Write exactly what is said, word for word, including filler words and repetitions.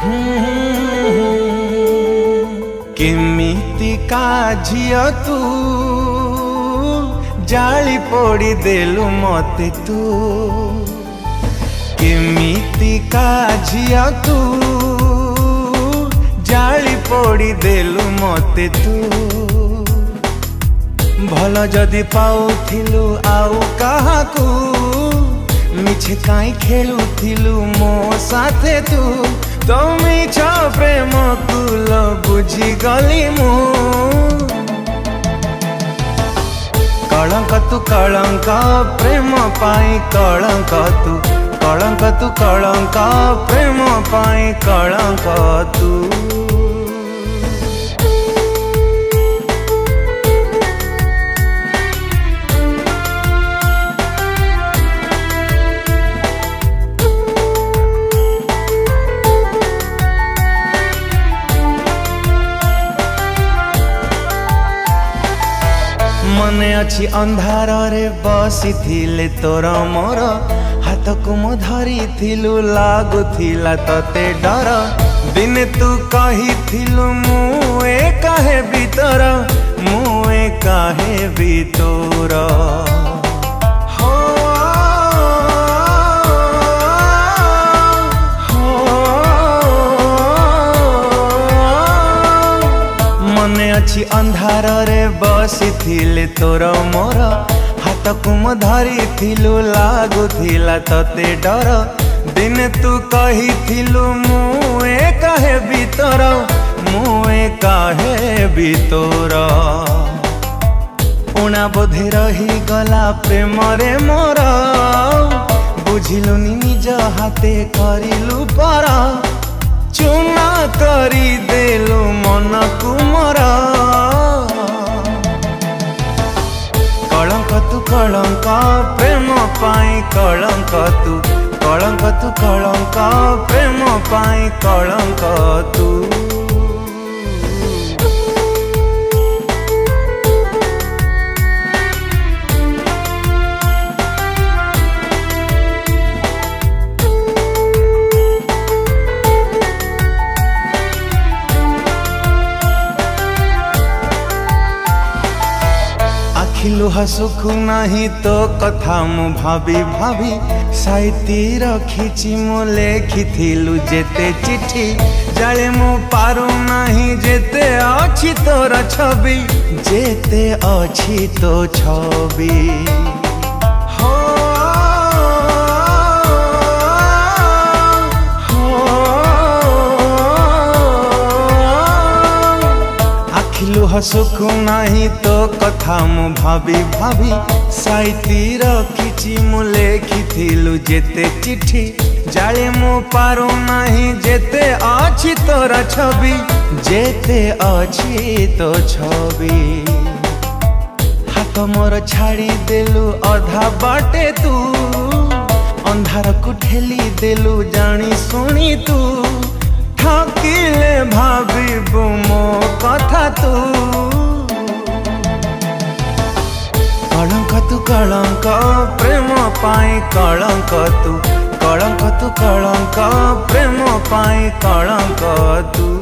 केमिति का झियो तू जाली पोड़ी देलु मते तू केमिति का झियो तू जाली पोड़ी देलु मते तू भल जदि पाउथिलु आउ काहाकू मिछे काई खेलुथिलु मो साथे तू तो मिछ प्रेम कुल बुझी गली मु कलंक तू कलंक प्रेम पाई कलंक तू कलंक तू कलंक प्रेम पाई कलंक तू मने अच्छी अंधार रे बसी थिले तोर मोर हाथ को मो धरी थिलु लागु थिला तते डर दिने तू कही थिलु मुए काहे भीतर मुए काहे भीतर हो मने अच्छी अंधार रे बसी थिले तोर मोर हाथ को मो धरी थिलु लागु थिला तते डर दिने तू कही थिलु मुए काहे भीतर मुए काहे भीतर उना बोधे रही गला प्रेम रे मोर बुझिलुनी निज हाथे करिलु पर चुना करी देलु मन कुमर कलंक तू कलंक प्रेम पाई कलंक तू कलंक तू कलंक प्रेम पाई कलंक तू लुहा सुख नहीं तो कथा मु भाभी भाभी साइती रखिची मु लेखिथिलु जेते चिठी जाले मु पारु नहीं जेते अछि तोर छवि जेते अछि तो छवि हो लुहा सुख नहीं तो कथा मु भाभी भाभी साइती रखिची मु लेखिथिलु जेते चिठी जाले मु पारु नहीं जेते अछि तोर छवि जेते अछि तो छवि हाथ मोर छाड़ी देलु अधा बाटे तू अंधार को ठेली देलु जानी सुनी तू ठकिले भाबिबु मो कथा तू कलंक तू कलंक प्रेम पाई कलंक तू कलंक तू कलंक प्रेम पाई कलंक तू।